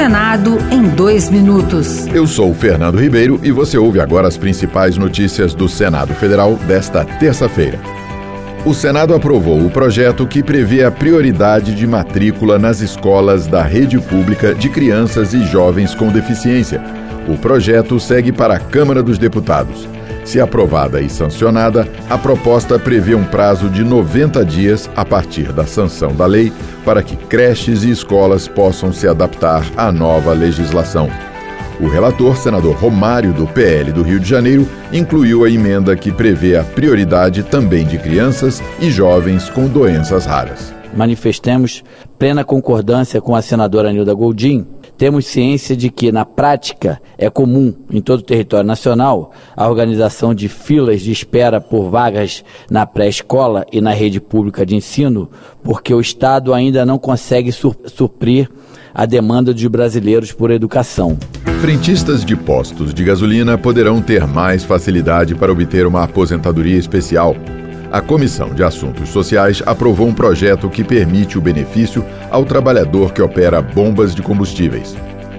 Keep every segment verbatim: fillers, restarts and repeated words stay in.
Senado em dois minutos. Eu sou o Fernando Ribeiro e você ouve agora as principais notícias do Senado Federal desta terça-feira. O Senado aprovou o projeto que prevê a prioridade de matrícula nas escolas da rede pública de crianças e jovens com deficiência. O projeto segue para a Câmara dos Deputados. Se aprovada e sancionada, a proposta prevê um prazo de noventa dias a partir da sanção da lei para que creches e escolas possam se adaptar à nova legislação. O relator, senador Romário, do P L do Rio de Janeiro, incluiu a emenda que prevê a prioridade também de crianças e jovens com doenças raras. Manifestamos plena concordância com a senadora Nilda Goldin. Temos ciência de que, na prática, é comum, em todo o território nacional, a organização de filas de espera por vagas na pré-escola e na rede pública de ensino, porque o Estado ainda não consegue suprir a demanda dos brasileiros por educação. Frentistas de postos de gasolina poderão ter mais facilidade para obter uma aposentadoria especial. A Comissão de Assuntos Sociais aprovou um projeto que permite o benefício ao trabalhador que opera bombas de combustíveis.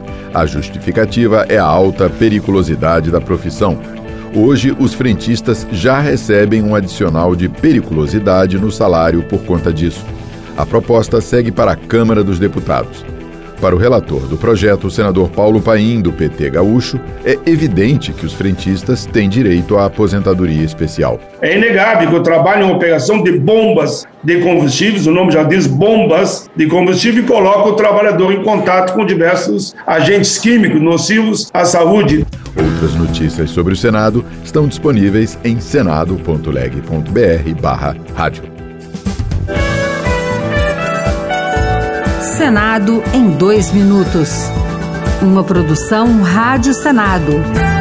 A justificativa é a alta periculosidade da profissão. Hoje, os frentistas já recebem um adicional de periculosidade no salário por conta disso. A proposta segue para a Câmara dos Deputados. Para o relator do projeto, o senador Paulo Paim, do P T gaúcho, é evidente que os frentistas têm direito à aposentadoria especial. É inegável que o trabalho em operação de bombas de combustíveis, o nome já diz bombas de combustível, e coloca o trabalhador em contato com diversos agentes químicos nocivos à saúde. Outras notícias sobre o Senado estão disponíveis em senado ponto leg ponto br barra rádio. Senado em dois minutos. Uma produção Rádio Senado.